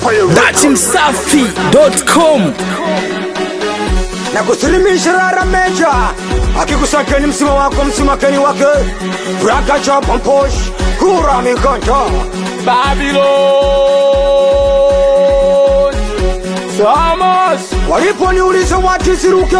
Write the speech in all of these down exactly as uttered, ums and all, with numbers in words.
dati msafi dot com. Na kusilimisha rara meja akikusakeni msima wako msimakeni wake Braka chapa mposh kura mikanta Babylon Samas walipo niuliza watisiruke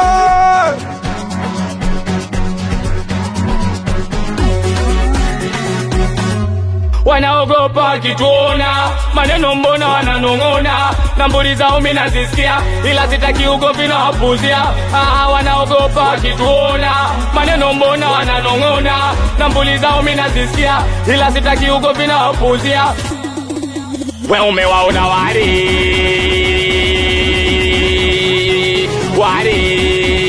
wanaogopa kituona maneno mbona wananongona na mbuli zao mimi nazisikia ila sitaki ugomvi na wapuzia. Ah, wanaogopa kituona maneno mbona wananongona na mbuli zao mimi nazisikia ila sitaki ugomvi na wapuzia. Wewe umewaona wari wari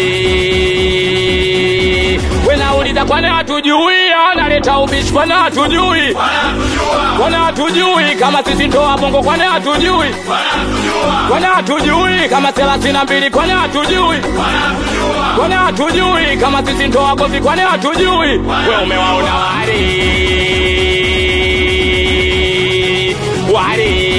Wenauliza kwane hatujui analeta ubishi kwane hatujui kwane hatujui kama sisi ndoa bongo kwane hatujui kwane hatujui kama thelathini na mbili kwane hatujui kwane hatujui kama sisi ndoa govi kwane hatujui. Wewe umewaona wari wari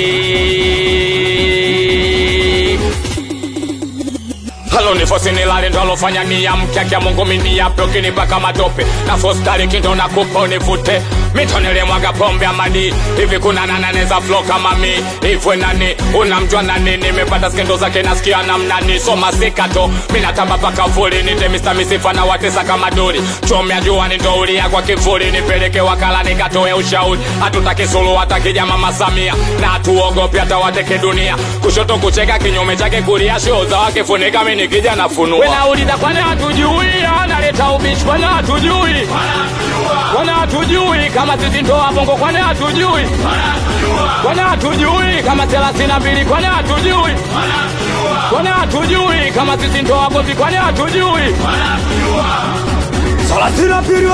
Halo ni fosi nilale ndo alofanya ni ya mkiakia Mungu mini ya prokini baka matope na fostari kindo na kupa unifute mitonele mwaga pombe amani hivi kuna nananeza flow kama mi hivwe nani unamjua nani nimepata skendo zake nasikia namnani soma sikato minatamba paka fuli nite mister misifa na watesa kama duri chomea jua nitoulia kwa kifuri nipeleke wakala nikatoe ushauri hatutaki sulu hatakija mama Samia na hatuogopi hata wateke dunia kushoto kucheka kinyume chake kulia show za wake funika mini nikija nafunua. Wenauliza kwane hatujui analeta ubishi kwane hatujui kwane hatujui kama sisi ndoa bongo kwane hatujui kwane hatujui kama thelathini na mbili kwane hatujui kwane hatujui kama sisi ndoa govi kwane hatujui thelathini na mbili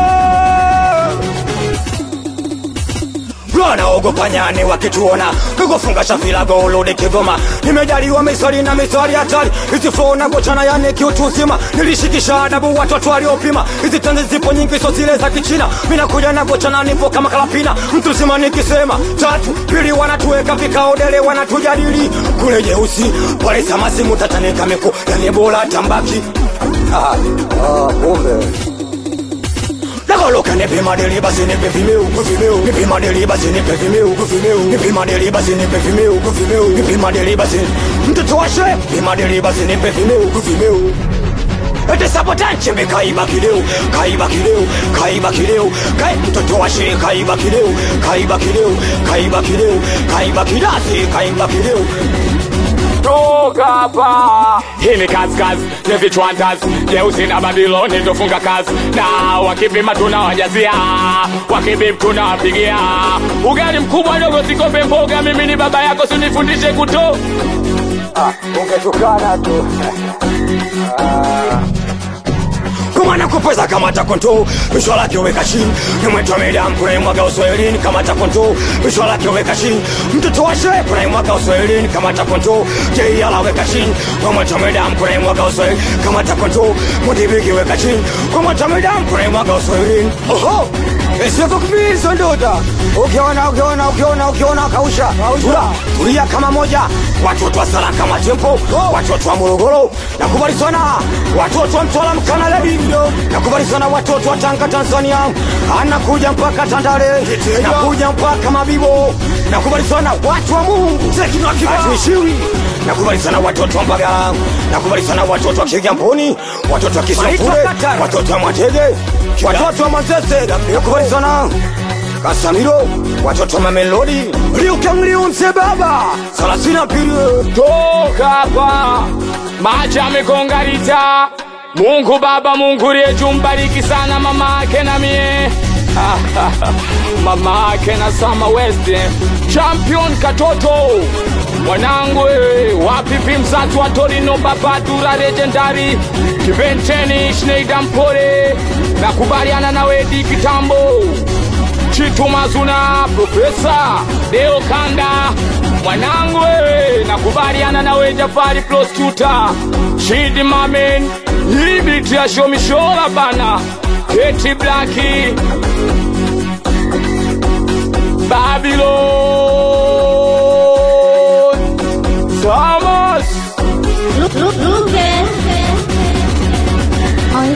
wanaogopa nyani wakituona kukufunga shafila golode Kigoma nimejaliwa misari na misari hatari hizi flow na gochana yani kiutu uzima nilishikisha adabu watoto waliopima hizi tanzi zipo nyingi so zile za kichina mina kuja na gochana nipo kama kalapina mtu zima nikisema tatu pili wanatuweka vikao dele wanatujadili kule jeusi pale samasi mutatanika miku yani bola tambaki ah ah kumbe Loka nepe madeli basi nepe vimeo kufimeo nepe madeli basi nepe vimeo kufimeo nepe madeli basi nepe vimeo kufimeo nepe madeli basi mtoto wa shehe nepe madeli basi nepe vimeo kufimeo ete sabotanche me kaiba kileo kaiba kileo kaiba kileo kai mtoto wa shehe kaiba kileo kaiba kileo kaiba kileo kaiba kidasi kaiba kileo toka hapa. Hii ni kazi kazi, ni vichwantazi jeusi na Babyloni ndofunga kazi na wakipima tunawajazia wakibim tunawapigia ugali mkubwa dogo sikope mboga mimi ni baba yako sunifundishe kuto ah ungetukana tu ah Kumana kupeza kama takonto Bishwa lake uweka chini Nimwetu wa mediam kuna imwaga uswahilini kama takonto Bishwa lake uweka chini Mtoto wa shehe kuna imwaga uswahilini kama takonto Jei ala uweka chini Kumwetu wa mediam kuna imwaga uswahilini kama takonto Mutibiki uweka chini Kumwetu wa mediam kuna imwaga uswahilini Oho Esioko kumizo ndoda Ukiona ukiona ukiona ukiona kausha Tula tulia kama moja Watoto wa sala kama tempo Watoto wa Morogoro Nakubali sana Watoto wa Mtwala Mkana Lebi Nakubali sana watoto wa Tanga Tanzania Anakuja mpaka Tandale Nakuja mpaka Mabibo Nakubali sana watu wa Mungu Atuishiwi Nakubali sana watoto wa Mbagala Nakubali sana watoto wa Kigamboni Watoto wa Kisafure Watoto wa Mwatege Watoto wa Manzese Nakubali sana Kasamiro Watoto wa Mamelodi Liuka mliunse baba Salasina pili toka hapa macha mekongarita Mungu baba Mungu reju mbariki sana mama ake na mie mama ake na Sama West champion katoto mwanangu wapipi mzatu wa Torino baba dura legendary kiventeni Schneider Mpore nakubaliana na wedi kitambo Chitu Mazuna Professor Deo Kanda mwanangu nakubaliana na we Jafari plus tuta Shidi Mamen Libiti ya Shomishola bana Keti Blacki Babylon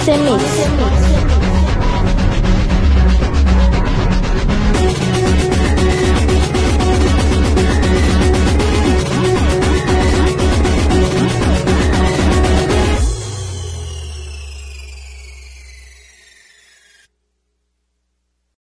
the mix.